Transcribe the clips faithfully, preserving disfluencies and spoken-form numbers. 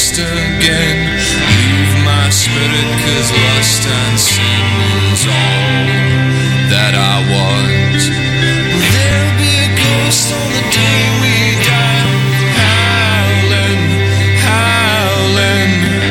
lost again. Leave my spirit, 'cause lust and sin is all that I want. Will there be a ghost on the day we die? Howling, howling.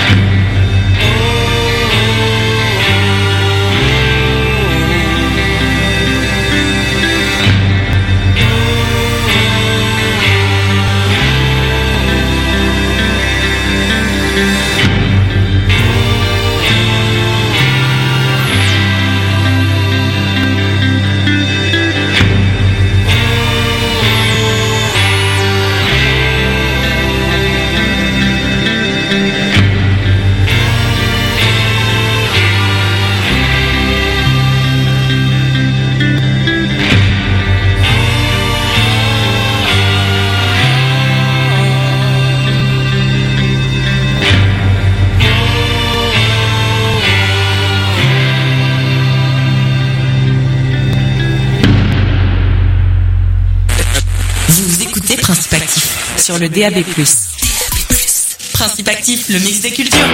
Principe Actif sur le D A B plus. Principe Actif, le mix des cultures.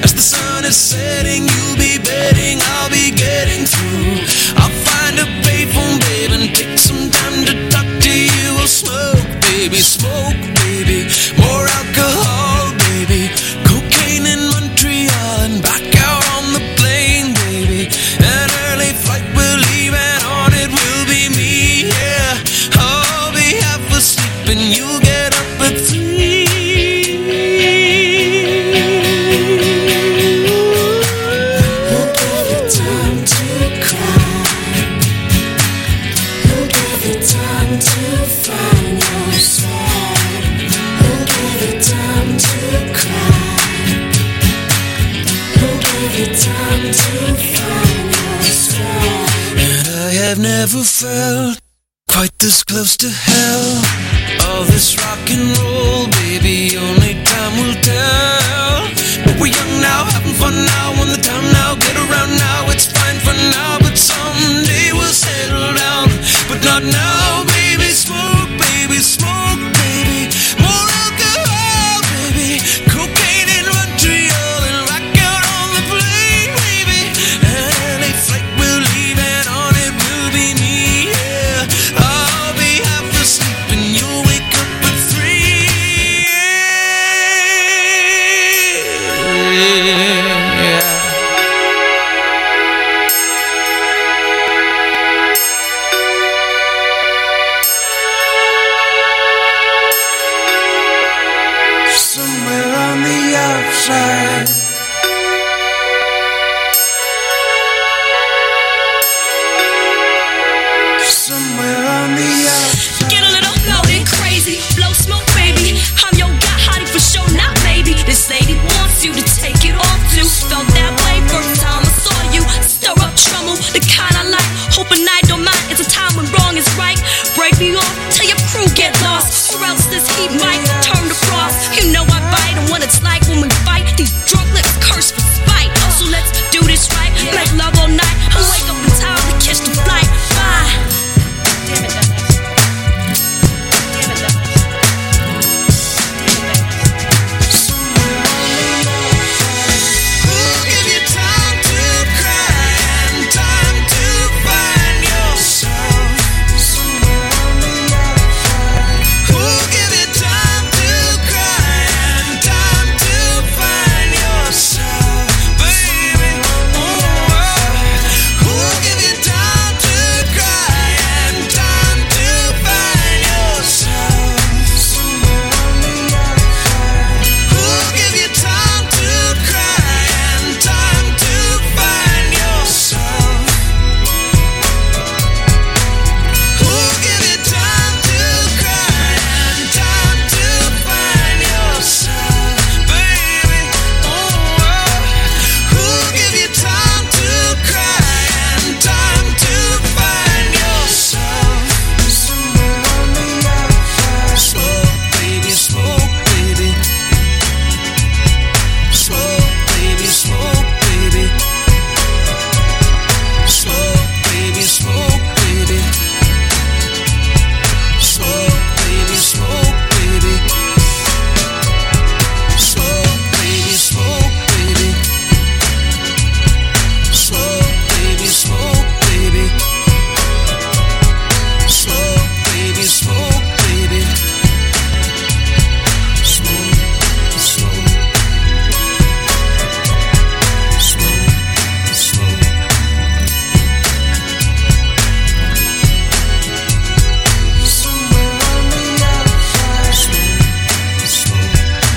As the sun is setting, you'll be betting I'll be getting through. I'll find a payphone, babe, and take some time to talk to you. We'll smoke, baby, smoke, baby, more alcohol, baby, cocaine in Montreal and back out on the plane, baby. An early flight we're leaving on, it will be me, yeah. I'll be half asleep and you'll get up at three. We'll give you time to cry. We'll give you time to find yourself. We'll give you time to cry. We'll give you time to find yourself. And I have never felt quite this close to hell. All this rock and roll, baby, only time will tell. But we're young now, having fun now, on the town now, get around now, it's fine for now, but someday we'll settle down. But not now, baby, smoke, baby, smoke, baby, more alcohol, baby, cocaine in Montreal and rock out on the plane, baby. And a flight we're leaving on, it will be me, yeah. I'll be half asleep and you'll wake up at three. Yeah. Somewhere on the outside, somewhere on the outside. Get a little loaded, crazy, blow smoke, baby. I'm your guy, hottie for sure, not maybe. This lady wants you to take it off too. Felt that way first time I saw you. Stir up trouble, the kind I like. Hope a night don't mind. It's a time when wrong is right. Break me off till your crew get lost, or else this heat might turn to frost. You know I bite on what it's like when we fight. These drunk lips curse for spite. So let's do this right. Make love all night and wake up in time to catch the flight. Bye. Damn it, that's nice. Damn it, that's nice. Damn it, that's nice. Who'll give you time to cry and time to find yourself? Somewhere on the outside. Who'll give you time to cry and time to find yourself, baby? Oh, who'll give you time to cry and time to find yourself? Somewhere on the outside. Who'll give you time to cry and time to find yourself? Who'll give you time to cry and time to find yourself, baby? Oh, who'll give you time to cry and time to find yourself? Somewhere on the outside. Smoke, baby, smoke, baby. Smoke, baby, smoke, baby. Smoke, baby, smoke, baby. Smoke, baby, smoke, baby. Smoke, baby, smoke, baby. Smoke, baby, smoke, baby. Smoke, baby, smoke, baby. Smoke, smoke. Smoke, smoke. Somewhere on the outside. Smoke, smoke.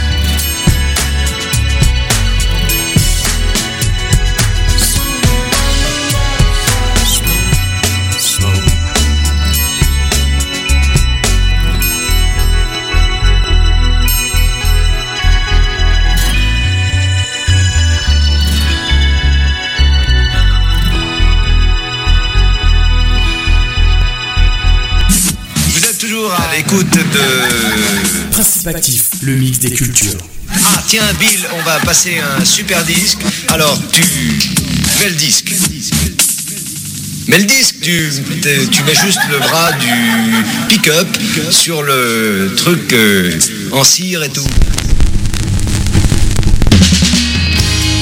Somewhere on the outside. Smoke, smoke. Vous êtes toujours à l'écoute de... Principe actif, le mix des cultures. Ah tiens Bill, on va passer un super disque. Alors tu mets le disque. Mets le disque, tu, tu mets juste le bras du pick-up sur le truc euh, en cire et tout.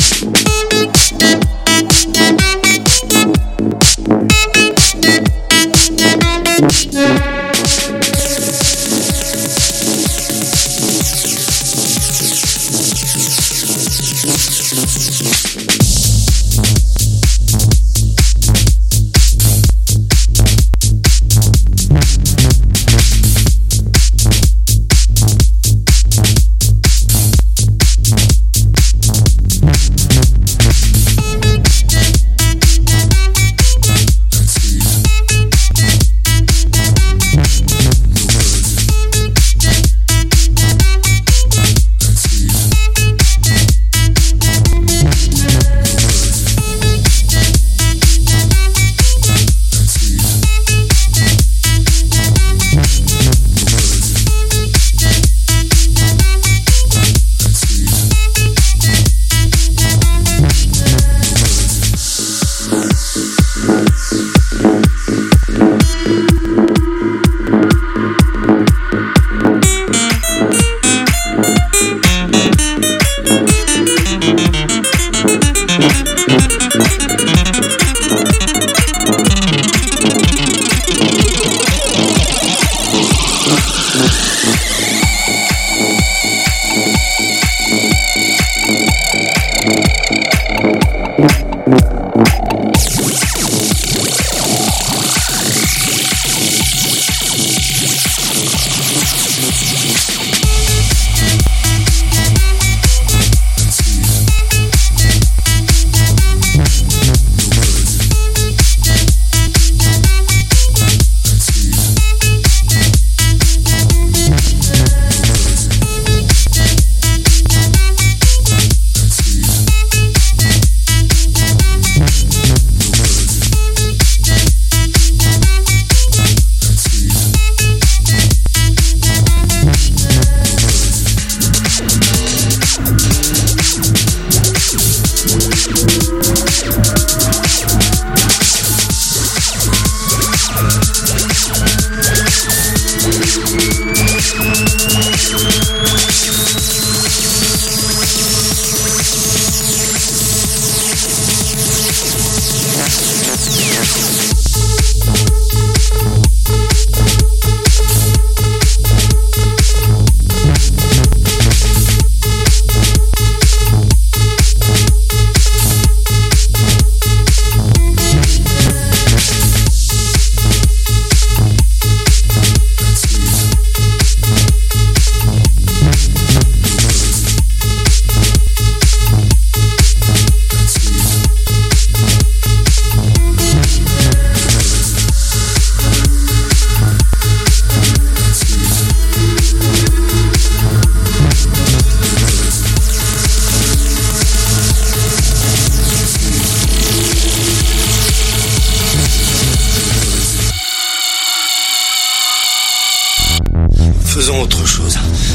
faisons autre chose.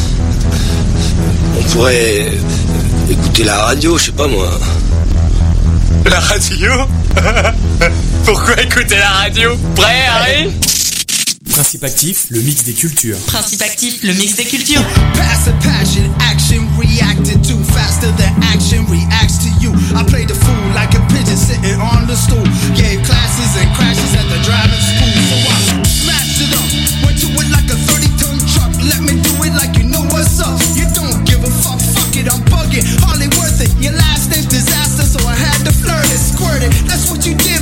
On pourrait écouter la radio, je sais pas moi. La radio? Pourquoi écouter la radio? Prêt, Harry? Principe actif, le mix des cultures. Principe actif, le mix des cultures. Passive passion, action reacted to faster than action reacts to you. I played the fool like a pigeon sitting on the stool. Gave classes and crashes at the driving school. So I smashed it up, went to it like a thirty ton truck. Let me do it like you know what's up. You don't give a fuck, fuck it, I'm bugging. Hardly worth it, your last name's disaster. So I had to flirt it, squirt it, that's what you did.